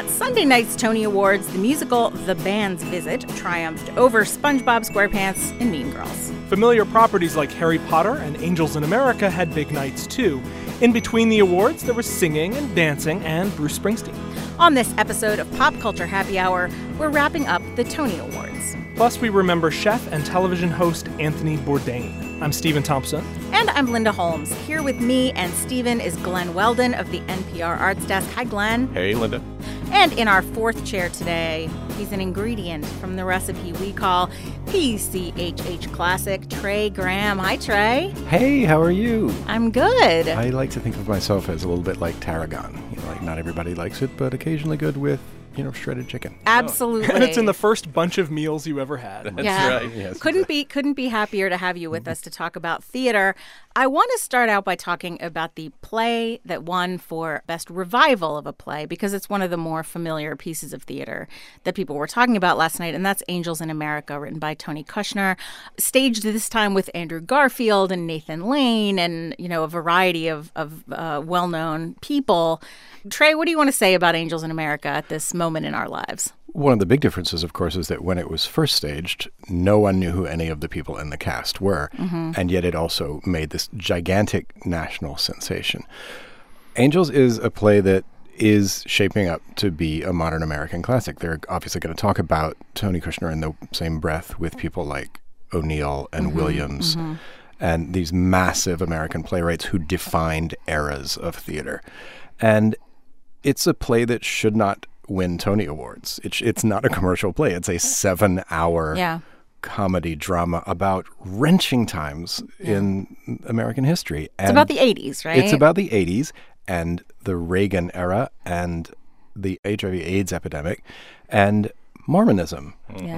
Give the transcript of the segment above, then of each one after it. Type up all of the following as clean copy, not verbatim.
At Sunday night's Tony Awards, the musical The Band's Visit triumphed over SpongeBob SquarePants and Mean Girls. Familiar properties like Harry Potter and Angels in America had big nights, too. In between the awards, there was singing and dancing and Bruce Springsteen. On this episode of Pop Culture Happy Hour, we're wrapping up the Tony Awards. Plus, we remember chef and television host Anthony Bourdain. I'm Stephen Thompson. And I'm Linda Holmes. Here with me and Stephen is Glenn Weldon of the NPR Arts Desk. Hi, Glenn. Hey, Linda. And in our fourth chair today, he's an ingredient from the recipe we call PCHH Classic, Trey Graham. Hi, Trey. Hey, how are you? I'm good. I like to think of myself as a little bit like tarragon. Like not everybody likes it, but occasionally good with, shredded chicken. Absolutely. And it's in the first bunch of meals you ever had. That's right. Yes, Couldn't be happier to have you with us to talk about theater. I want to start out by talking about the play that won for Best Revival of a Play, because it's one of the more familiar pieces of theater that people were talking about last night, and that's Angels in America, written by Tony Kushner, staged this time with Andrew Garfield and Nathan Lane and, a variety of well-known people. Trey, what do you want to say about Angels in America at this moment in our lives? One of the big differences, of course, is that when it was first staged, no one knew who any of the people in the cast were. Mm-hmm. And yet it also made this gigantic national sensation. Angels is a play that is shaping up to be a modern American classic. They're obviously going to talk about Tony Kushner in the same breath with people like O'Neill and Williams and these massive American playwrights who defined eras of theater. And it's a play that should not win Tony Awards. It's not a commercial play. It's a 7-hour comedy drama about wrenching times in American history. And it's about the 80s, right? It's about the 80s and the Reagan era and the HIV/AIDS epidemic and Mormonism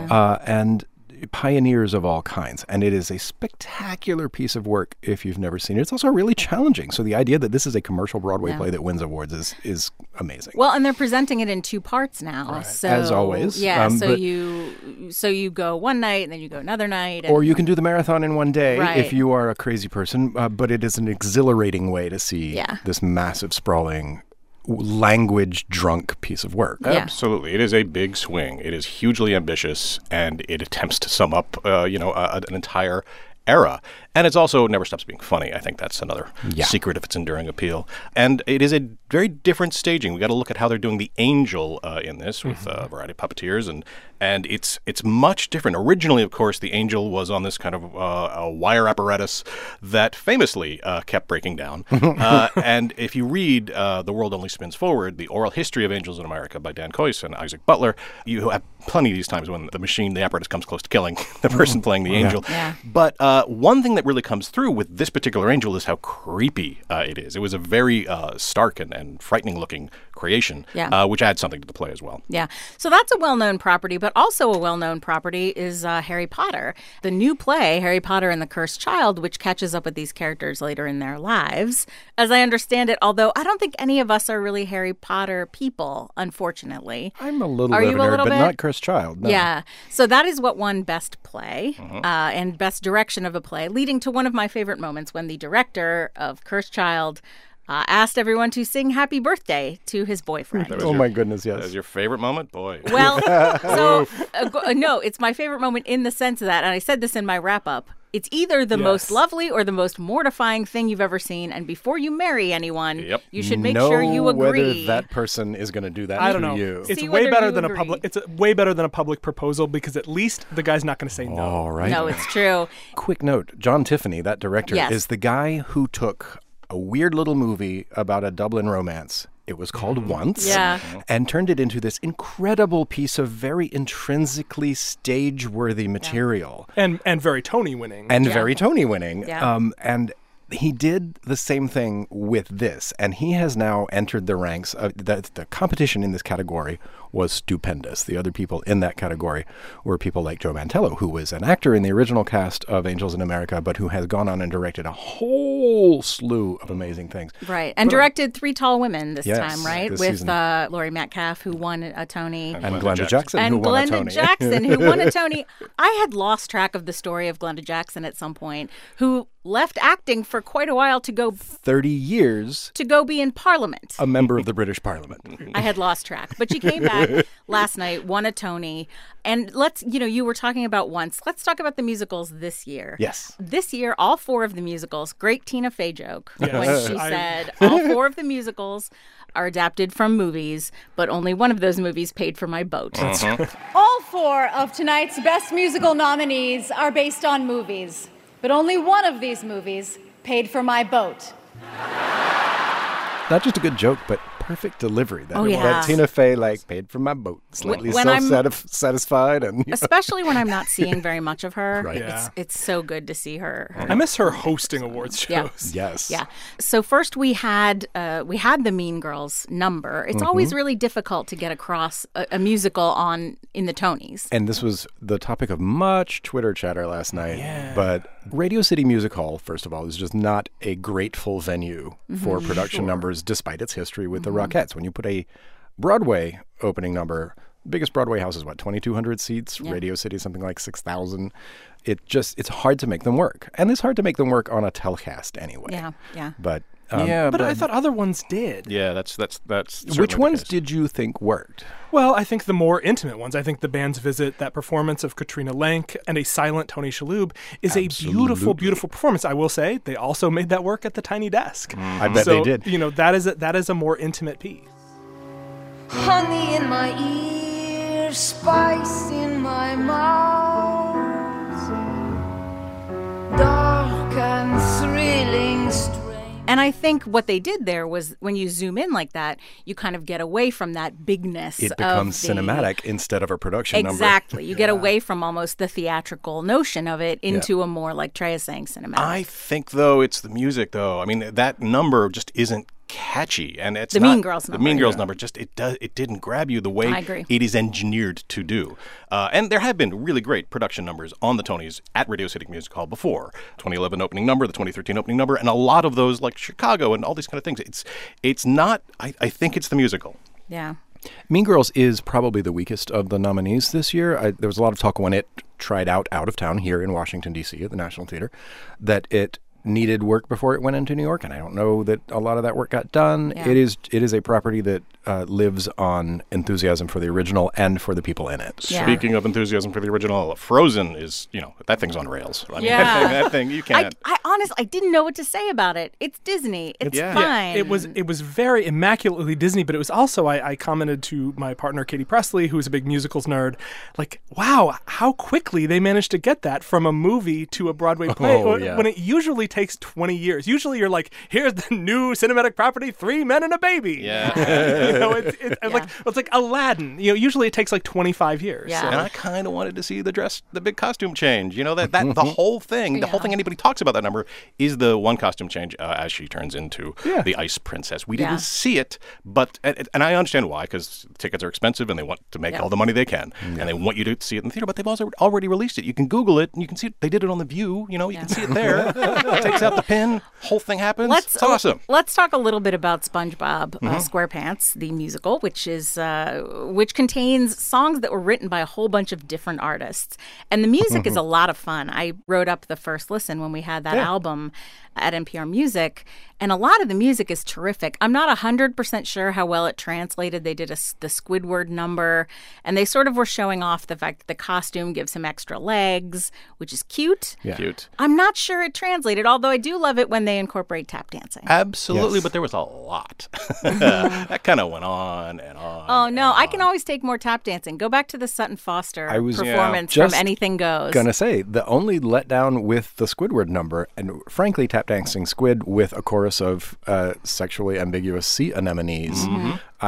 and pioneers of all kinds. And it is a spectacular piece of work if you've never seen it. It's also really challenging. So the idea that this is a commercial Broadway play that wins awards is amazing. Well, and they're presenting it in 2 parts now. Right. So, as always. Yeah, so you go one night and then you go another night. Or you can do the marathon in one day if Right. you are a crazy person. But it is an exhilarating way to see this massive, sprawling, language-drunk piece of work. Yeah. Absolutely. It is a big swing. It is hugely ambitious, and it attempts to sum up, an entire era. And it's also never stops being funny. I think that's another secret of its enduring appeal. And it is a very different staging. We got to look at how they're doing the Angel in this with a variety of puppeteers, and it's much different. Originally, of course, the Angel was on this kind of a wire apparatus that famously kept breaking down. And if you read The World Only Spins Forward, The Oral History of Angels in America by Dan Coyce and Isaac Butler, you have plenty of these times when the apparatus comes close to killing the person playing the Angel. Yeah. But one thing that really comes through with this particular Angel is how creepy it is. It was a very stark and frightening-looking creation, which adds something to the play as well. Yeah. So that's a well-known property, but also a well-known property is Harry Potter. The new play, Harry Potter and the Cursed Child, which catches up with these characters later in their lives. As I understand it, although I don't think any of us are really Harry Potter people, unfortunately. I'm a little Are bit you of a a nerd, little but bit? not Cursed Child. No. Yeah. So that is what won Best Play and Best Direction of a Play, leading to one of my favorite moments when the director of Cursed Child asked everyone to sing Happy Birthday to his boyfriend. Oh, my goodness, That yes. was your favorite moment? Boy. Well, no, it's my favorite moment in the sense that, and I said this in my wrap-up, it's either the most lovely or the most mortifying thing you've ever seen, and before you marry anyone, you should make sure you agree. Whether that person is going to do that I don't to know. you. It's See way whether better you than agree. It's way better than a public proposal because at least the guy's not going to say no. All right. No, it's true. Quick note, John Tiffany, that director, Yes. is the guy who took a weird little movie about a Dublin romance. It was called Once. Yeah. And turned it into this incredible piece of very intrinsically stage-worthy material. And very Tony winning. And very Tony winning. Yeah. And he did the same thing with this. And he has now entered the ranks of the competition in this category was stupendous. The other people in that category were people like Joe Mantello, who was an actor in the original cast of Angels in America, but who has gone on and directed a whole slew of amazing things. Right. And directed Three Tall Women this time, right? This With season. Laurie Metcalf, who won a Tony. And Glenda Jackson, who won a Tony. Jackson, who won a Tony. I had lost track of the story of Glenda Jackson at some point, who left acting for quite a while to go 30 years to go be in Parliament. a member of the British Parliament. I had lost track, but she came back last night, won a Tony, and you were talking about Once. Let's talk about the musicals this year. Yes. This year, all 4 of the musicals. Great Tina Fey joke when she I- said all 4 of the musicals are adapted from movies, but only one of those movies paid for my boat. All 4 of tonight's Best Musical nominees are based on movies, but only one of these movies paid for my boat. Not just a good joke, but perfect delivery. That, yeah. that Tina Fey, paid for my boat. Slightly When I'm- self-satisfied. And Especially when I'm not seeing very much of her. Right. Yeah. It's so good to see her. I miss her hosting awards Yeah. shows. yes. Yeah. So first we had the Mean Girls number. It's always really difficult to get across a musical in the Tonys. And this was the topic of much Twitter chatter last night. But Radio City Music Hall, first of all, is just not a grateful venue for production numbers, despite its history with the Rockettes. When you put a Broadway opening number, biggest Broadway house is 2,200 seats. Yeah. Radio City, something like 6,000. It's hard to make them work. And it's hard to make them work on a telecast anyway. Yeah. But But I thought other ones did. Yeah, that's certainly which the ones case. did you think worked? Well, I think the more intimate ones. I think the band's visit, that performance of Katrina Lenk and a silent Tony Shalhoub is a beautiful, beautiful performance. I will say they also made that work at the Tiny Desk. I bet they did. That is a more intimate piece. Honey in my ear, spice in my mouth, dark and thrilling, strange. And I think what they did there was when you zoom in like that, you kind of get away from that bigness. It becomes cinematic instead of a production number. Exactly. You get away from almost the theatrical notion of it into a more, like Trey is saying, cinematic. I think, though, it's the music, though. I mean, that number just isn't catchy, and it's The not, Mean Girls number, The Mean Girls yeah. number it didn't grab you the way I agree. it is engineered to do. And there have been really great production numbers on the Tonys at Radio City Music Hall before. 2011 opening number, the 2013 opening number, and a lot of those like Chicago and all these kind of things. It's not. I think it's the musical. Yeah. Mean Girls is probably the weakest of the nominees this year. There was a lot of talk when it tried out of town here in Washington, D.C. at the National Theater that it needed work before it went into New York, and I don't know that a lot of that work got done. Yeah. It is a property that lives on enthusiasm for the original and for the people in it. Yeah. Speaking of enthusiasm for the original, Frozen is, that thing's on rails. I mean, Yeah. that thing you can't. I honestly, I didn't know what to say about it. It's Disney. It's Yeah. fine. It was very immaculately Disney, but it was also, I commented to my partner, Katie Presley, who's a big musicals nerd, like, wow, how quickly they managed to get that from a movie to a Broadway play when it usually takes 20 years. Usually you're like, here's the new cinematic property, 3 Men and a Baby. Yeah. It's like Aladdin. Usually it takes like 25 years. Yeah. And I kind of wanted to see the big costume change. That the whole thing, the whole thing anybody talks about that number is the one costume change as she turns into the Ice Princess. We didn't see it, but, and I understand why, because tickets are expensive and they want to make all the money they can. And they want you to see it in the theater, but they've also already released it. You can Google it and you can see it. They did it on The View. You can see it there. Takes out the pin, whole thing happens. It's awesome. Let's talk a little bit about SpongeBob SquarePants, the musical, which contains songs that were written by a whole bunch of different artists. And the music is a lot of fun. I wrote up the first listen when we had that album at NPR Music, and a lot of the music is terrific. I'm not 100% sure how well it translated. They did the Squidward number, and they sort of were showing off the fact that the costume gives him extra legs, which is cute. Yeah. Cute. I'm not sure it translated, although I do love it when they incorporate tap dancing. Absolutely, Yes. but there was a lot. That kind of went on and on. Oh, no, I can always take more tap dancing. Go back to the Sutton Foster I was performance just from Anything Goes. Gonna say the only letdown with the Squidward number, and frankly, tap dancing squid with a chorus of sexually ambiguous sea anemones. I'm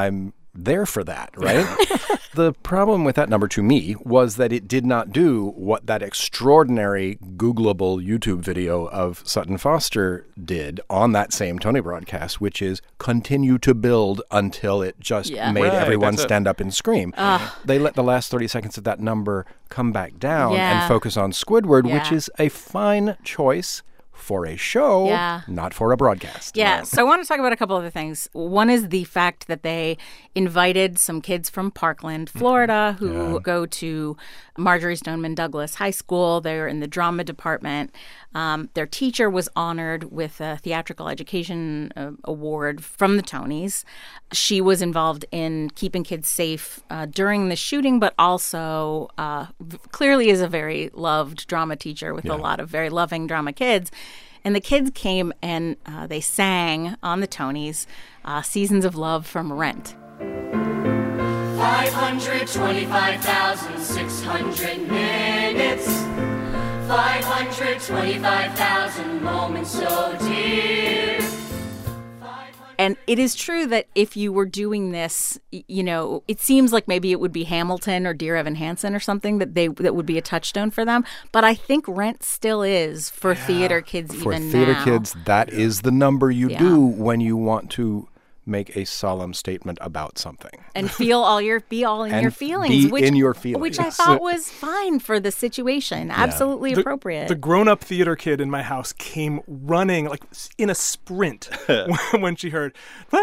there for that, right? The problem with that number to me was that it did not do what that extraordinary Googleable YouTube video of Sutton Foster did on that same Tony broadcast, which is continue to build until it just made Right, everyone that's it. stand up and scream. They let the last 30 seconds of that number come back down and focus on Squidward, which is a fine choice for a show, not for a broadcast. Yeah, so I want to talk about a couple other things. One is the fact that they invited some kids from Parkland, Florida, who go to Marjorie Stoneman Douglas High School. They're in the drama department. Their teacher was honored with a theatrical education award from the Tonys. She was involved in keeping kids safe during the shooting, but also clearly is a very loved drama teacher with a lot of very loving drama kids. And the kids came and they sang on the Tonys Seasons of Love from Rent. 525,600 minutes, 525,000 moments so dear. And it is true that if you were doing this, you know, it seems like maybe it would be Hamilton or Dear Evan Hansen or something that would be a touchstone for them. But I think Rent still is for theater kids For even theater now. kids, that is the number you do when you want to make a solemn statement about something. And be all in your feelings. Be in your feelings. Which I thought was fine for the situation. Absolutely appropriate. The grown-up theater kid in my house came running like in a sprint when she heard,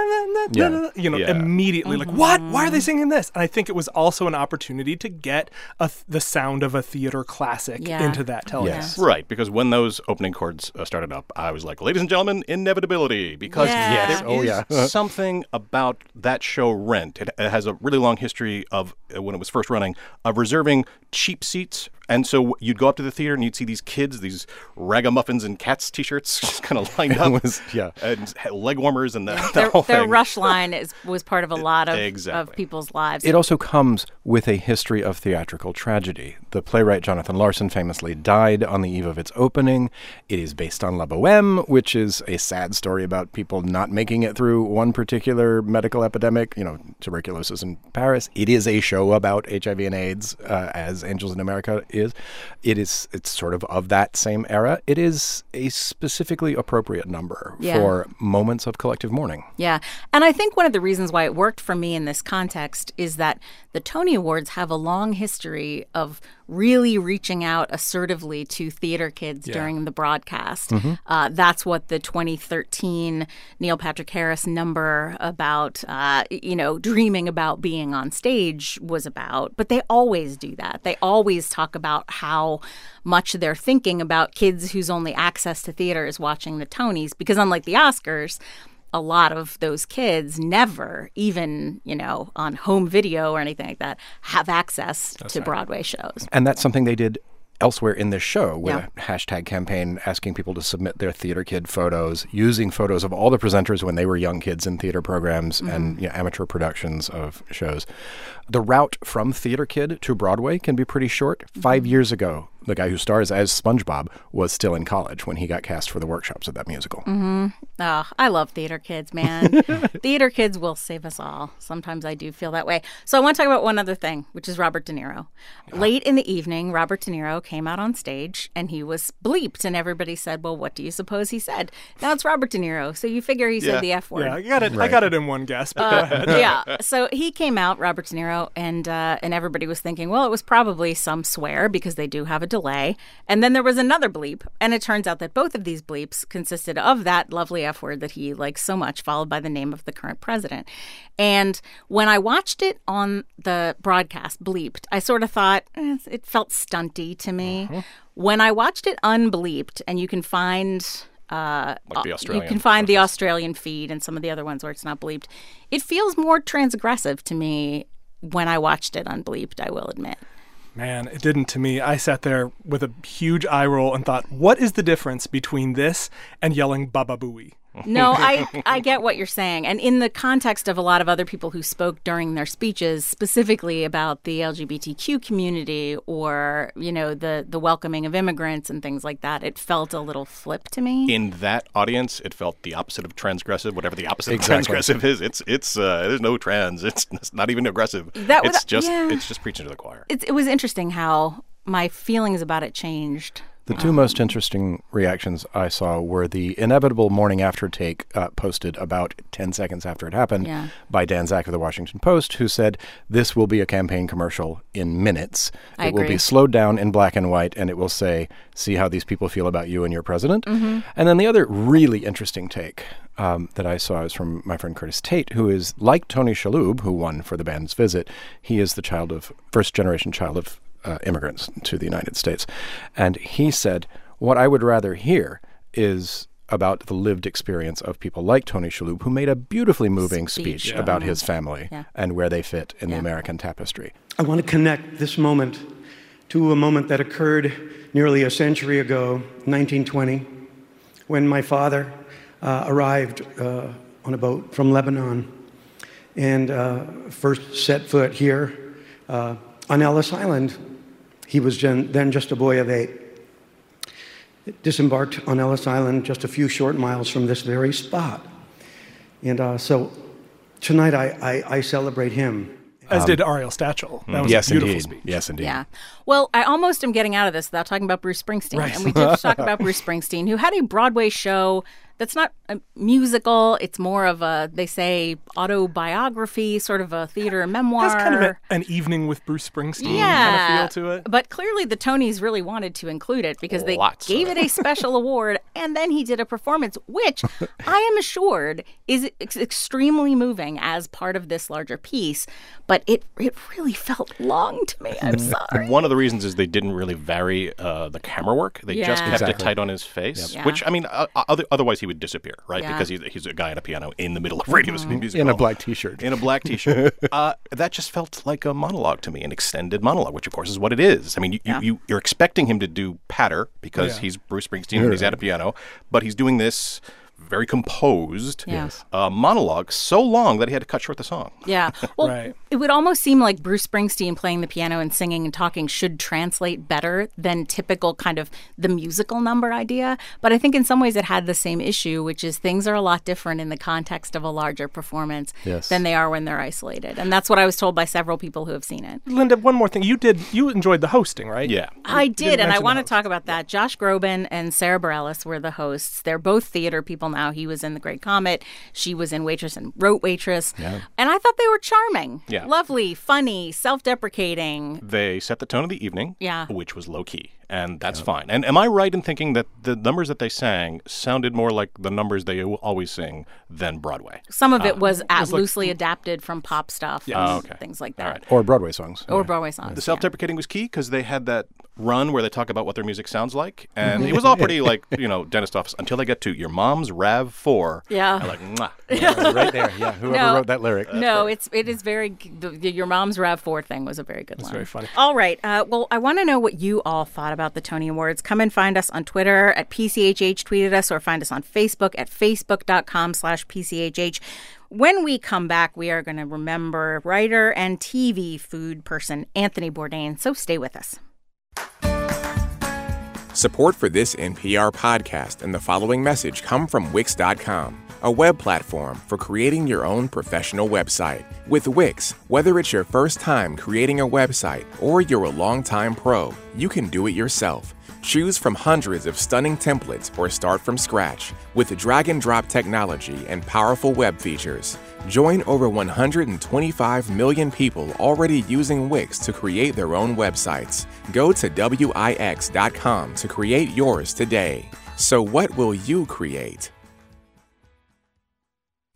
immediately like, what? Why are they singing this? And I think it was also an opportunity to get the sound of a theater classic into that television. Yes. Right, because when those opening chords started up, I was like, ladies and gentlemen, inevitability. Because Yes. there is something about that show Rent. It has a really long history of, when it was first running, of reserving cheap seats. And so you'd go up to the theater and you'd see these kids, these ragamuffins and Cats T-shirts just kind of lined up. And leg warmers and the whole thing. Their rush line was part of a lot of people's lives. It also comes with a history of theatrical tragedy. The playwright Jonathan Larson famously died on the eve of its opening. It is based on La Bohème, which is a sad story about people not making it through one particular medical epidemic, tuberculosis in Paris. It is a show about HIV and AIDS, as Angels in America is. It's sort of that same era. It is a specifically appropriate number for moments of collective mourning. Yeah. And I think one of the reasons why it worked for me in this context is that the Tony Awards have a long history of really reaching out assertively to theater kids during the broadcast. That's what the 2013 Neil Patrick Harris number about, dreaming about being on stage was about. But they always do that. They always talk about how much they're thinking about kids whose only access to theater is watching the Tonys. Because unlike the Oscars, a lot of those kids never, even, on home video or anything like that, have access to Broadway shows. And that's something they did elsewhere in this show with a hashtag campaign asking people to submit their theater kid photos, using photos of all the presenters when they were young kids in theater programs and amateur productions of shows. The route from theater kid to Broadway can be pretty short. 5 years ago, the guy who stars as SpongeBob was still in college when he got cast for the workshops of that musical. Oh, I love theater kids, man. Theater kids will save us all. Sometimes I do feel that way. So I want to talk about one other thing, which is Robert De Niro. Late in the evening, Robert De Niro came out on stage and he was bleeped. And everybody said, well, what do you suppose he said? Now it's Robert De Niro. So you figure he said the F word. Yeah, I got it in one guess, but go ahead. Yeah. So he came out, Robert De Niro, and everybody was thinking, well, it was probably some swear because they do have a delay. And then there was another bleep. And it turns out that both of these bleeps consisted of that lovely F word that he likes so much, followed by the name of the current president. And when I watched it on the broadcast, bleeped, I sort of thought it felt stunty to me. When I watched it unbleeped, and you can find Like the Australian you can find the versions. Australian feed and some of the other ones where it's not bleeped. It feels more transgressive to me when I watched it unbleeped, I will admit. Man, it didn't to me. I sat there with a huge eye roll and thought, what is the difference between this and yelling Baba Booey? No, I get what you're saying. And in the context of a lot of other people who spoke during their speeches, specifically about the LGBTQ community or, the welcoming of immigrants and things like that, it felt a little flip to me. In that audience, it felt the opposite of transgressive, whatever the opposite of transgressive is. It's there's no trans. It's not even aggressive. It's just preaching to the choir. It was interesting how my feelings about it changed. The two most interesting reactions I saw were the inevitable morning after take posted about 10 seconds after it happened by Dan Zak of the Washington Post, who said, this will be a campaign commercial in minutes. I it will agree. be slowed down in black and white, and it will say, see how these people feel about you and your president. Mm-hmm. And then the other really interesting take that I saw is from my friend Curtis Tate, who is like Tony Shalhoub, who won for the band's visit. He is the first-generation child of immigrants to the United States. And he said, what I would rather hear is about the lived experience of people like Tony Shalhoub, who made a beautifully moving speech about his family and where they fit in the American tapestry. I want to connect this moment to a moment that occurred nearly a century ago, 1920, when my father arrived on a boat from Lebanon and first set foot here on Ellis Island. He was then just a boy of 8. Disembarked on Ellis Island just a few short miles from this very spot. And so tonight I celebrate him. As did Ariel Stachel. That was a beautiful speech. Yes, indeed. Yeah. Well, I almost am getting out of this without talking about Bruce Springsteen. Right. And we did talk about Bruce Springsteen, who had a Broadway show that's not a musical. It's more of a, they say, autobiography, sort of a theater memoir. Has kind of an evening with Bruce Springsteen kind of feel to it. But clearly the Tonys really wanted to include it because they gave it a special award, and then he did a performance, which I am assured is extremely moving as part of this larger piece. But it really felt long to me. I'm sorry. One of the reasons is they didn't really vary the camera work. They just kept it tight on his face, which, I mean, otherwise he would disappear, right? Yeah. Because he's a guy at a piano in the middle of radio music. In a black T-shirt. In a black T-shirt. That just felt like a monologue to me, an extended monologue, which, of course, is what it is. I mean, you're expecting him to do patter because he's Bruce Springsteen and he's at a piano, but he's doing this very composed monologue so long that he had to cut short the song. Yeah. Well, it would almost seem like Bruce Springsteen playing the piano and singing and talking should translate better than typical kind of the musical number idea. But I think in some ways it had the same issue, which is things are a lot different in the context of a larger performance than they are when they're isolated. And that's what I was told by several people who have seen it. Linda, one more thing. You enjoyed the hosting, right? Yeah. I did, and I want to talk about that. Josh Groban and Sarah Bareilles were the hosts. They're both theater people now. He was in The Great Comet. She was in Waitress and wrote Waitress. Yeah. And I thought they were charming. Yeah. Lovely, funny, self-deprecating. They set the tone of the evening, yeah, which was low-key. And that's fine. And am I right in thinking that the numbers that they sang sounded more like the numbers they always sing than Broadway? Some of it was loosely adapted from pop stuff and things like that. All right. Or Broadway songs. Or Broadway songs. The self-deprecating was key because they had that run where they talk about what their music sounds like. And it was all pretty like, dentist office until they get to Your Mom's RAV4. Yeah. I'm like, mwah. Right there. Yeah. Whoever wrote that lyric. It is very, Your Mom's RAV4 thing was a very good line. It's very funny. All right. Well, I want to know what you all thought about the Tony Awards. Come and find us on Twitter at PCHH, tweeted us, or find us on Facebook at facebook.com/PCHH. When we come back, we are going to remember writer and TV food person Anthony Bourdain. So stay with us. Support for this NPR podcast and the following message come from Wix.com, a web platform for creating your own professional website. With Wix, whether it's your first time creating a website or you're a longtime pro, you can do it yourself. Choose from hundreds of stunning templates or start from scratch with drag-and-drop technology and powerful web features. Join over 125 million people already using Wix to create their own websites. Go to Wix.com to create yours today. So what will you create?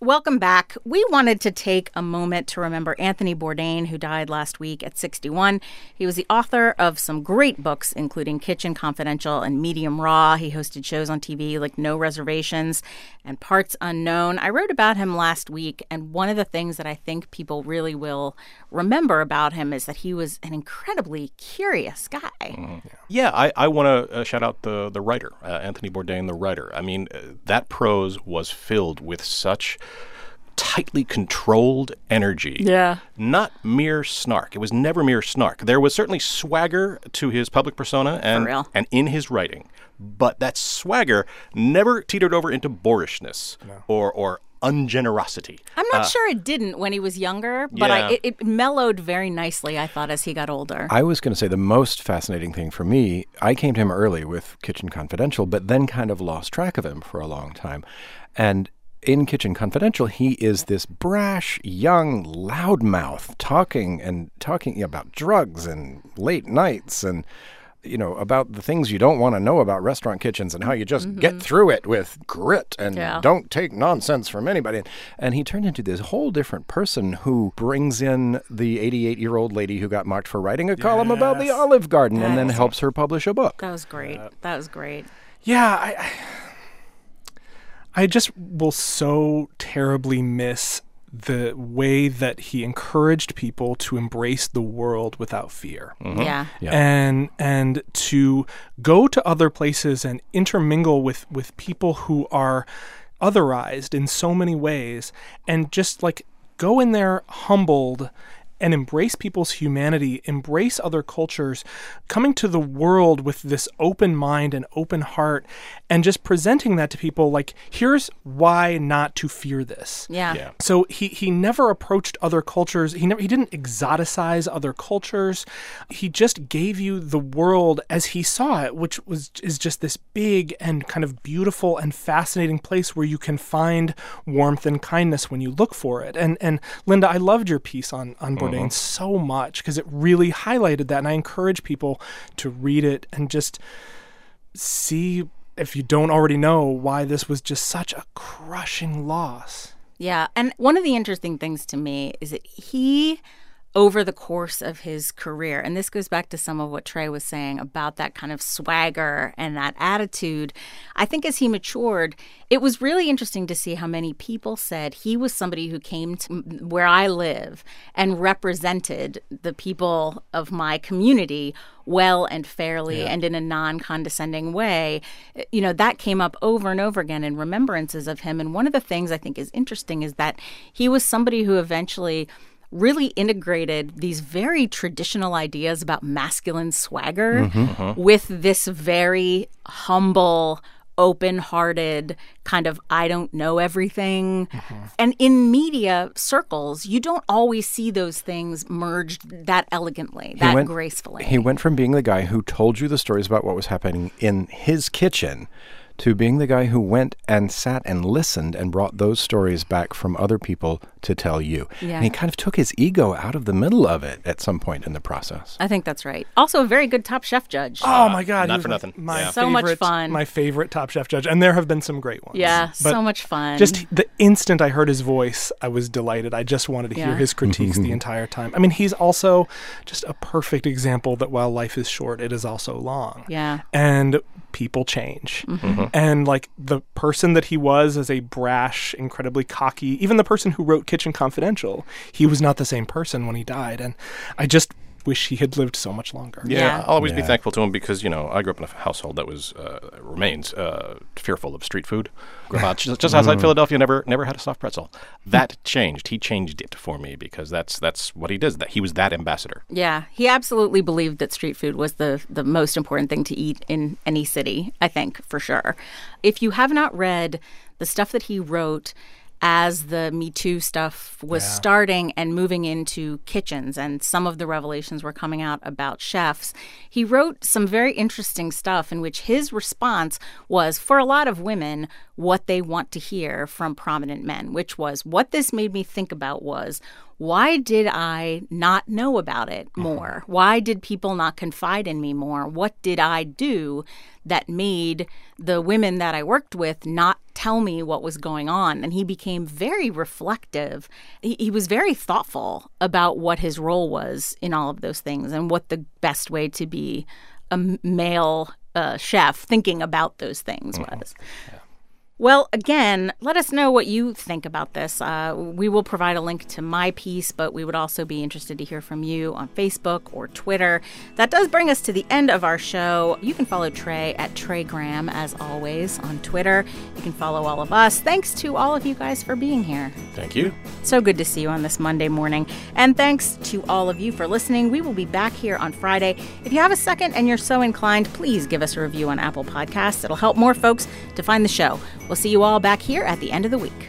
Welcome back. We wanted to take a moment to remember Anthony Bourdain, who died last week at 61. He was the author of some great books, including Kitchen Confidential and Medium Raw. He hosted shows on TV like No Reservations and Parts Unknown. I wrote about him last week, and one of the things that I think people really will remember about him is that he was an incredibly curious guy. Mm-hmm. Yeah, I want to shout out the writer, Anthony Bourdain, the writer. I mean, that prose was filled with such tightly controlled energy. Yeah. Not mere snark. It was never mere snark. There was certainly swagger to his public persona and in his writing. But that swagger never teetered over into boorishness or ungenerosity. I'm not sure it didn't when he was younger, but it mellowed very nicely, I thought, as he got older. I was going to say the most fascinating thing for me, I came to him early with Kitchen Confidential, but then kind of lost track of him for a long time. And in Kitchen Confidential, he is this brash, young loudmouth talking about drugs and late nights and, you know, about the things you don't want to know about restaurant kitchens and how you just get through it with grit and don't take nonsense from anybody. And he turned into this whole different person who brings in the 88-year-old lady who got mocked for writing a column about the Olive Garden and then helps her publish a book. That was great. That was great. Yeah, I just will so terribly miss the way that he encouraged people to embrace the world without fear. Mm-hmm. Yeah. And to go to other places and intermingle with people who are otherized in so many ways and just like go in there humbled and embrace people's humanity, embrace other cultures, coming to the world with this open mind and open heart, and just presenting that to people like, here's why not to fear this. Yeah. So he never approached other cultures. He didn't exoticize other cultures. He just gave you the world as he saw it, which is just this big and kind of beautiful and fascinating place where you can find warmth and kindness when you look for it. And Linda, I loved your piece on Bourdain so much because it really highlighted that, and I encourage people to read it and just see, if you don't already know, why this was just such a crushing loss. Yeah, and one of the interesting things to me is that he, over the course of his career, and this goes back to some of what Trey was saying about that kind of swagger and that attitude, I think as he matured, it was really interesting to see how many people said he was somebody who came to where I live and represented the people of my community well and fairly and in a non-condescending way. You know, that came up over and over again in remembrances of him. And one of the things I think is interesting is that he was somebody who eventually really integrated these very traditional ideas about masculine swagger with this very humble, open-hearted kind of I don't know everything. And in media circles, you don't always see those things merged that elegantly, gracefully. He went from being the guy who told you the stories about what was happening in his kitchen to being the guy who went and sat and listened and brought those stories back from other people to tell you. Yeah. And he kind of took his ego out of the middle of it at some point in the process. I think that's right. Also a very good Top Chef judge. Oh, my God. Not for nothing. So much fun. My favorite Top Chef judge. And there have been some great ones. Yeah, but so much fun. Just the instant I heard his voice, I was delighted. I just wanted to hear his critiques the entire time. I mean, he's also just a perfect example that while life is short, it is also long. Yeah. And people change. And like the person that he was as a brash, incredibly cocky, even the person who wrote Kitchen Confidential, he was not the same person when he died. And I just wish he had lived so much longer. Yeah, I'll always be thankful to him because, you know, I grew up in a household that was, remains fearful of street food. Just outside Philadelphia, never had a soft pretzel. That changed. He changed it for me because that's what he does. That he was that ambassador. Yeah, he absolutely believed that street food was the most important thing to eat in any city, I think, for sure. If you have not read the stuff that he wrote as the Me Too stuff was starting and moving into kitchens and some of the revelations were coming out about chefs, he wrote some very interesting stuff in which his response was, for a lot of women, what they want to hear from prominent men, which was, what this made me think about was, why did I not know about it more? Why did people not confide in me more? What did I do that made the women that I worked with not tell me what was going on. And he became very reflective. He was very thoughtful about what his role was in all of those things and what the best way to be a male chef thinking about those things was. Yeah. Well, again, let us know what you think about this. We will provide a link to my piece, but we would also be interested to hear from you on Facebook or Twitter. That does bring us to the end of our show. You can follow Trey at Trey Graham, as always, on Twitter. You can follow all of us. Thanks to all of you guys for being here. Thank you. So good to see you on this Monday morning. And thanks to all of you for listening. We will be back here on Friday. If you have a second and you're so inclined, please give us a review on Apple Podcasts. It'll help more folks to find the show. We'll see you all back here at the end of the week.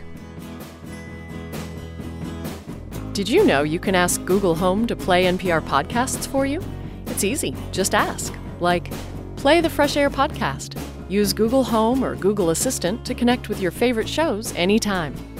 Did you know you can ask Google Home to play NPR podcasts for you? It's easy. Just ask. Like, play the Fresh Air podcast. Use Google Home or Google Assistant to connect with your favorite shows anytime.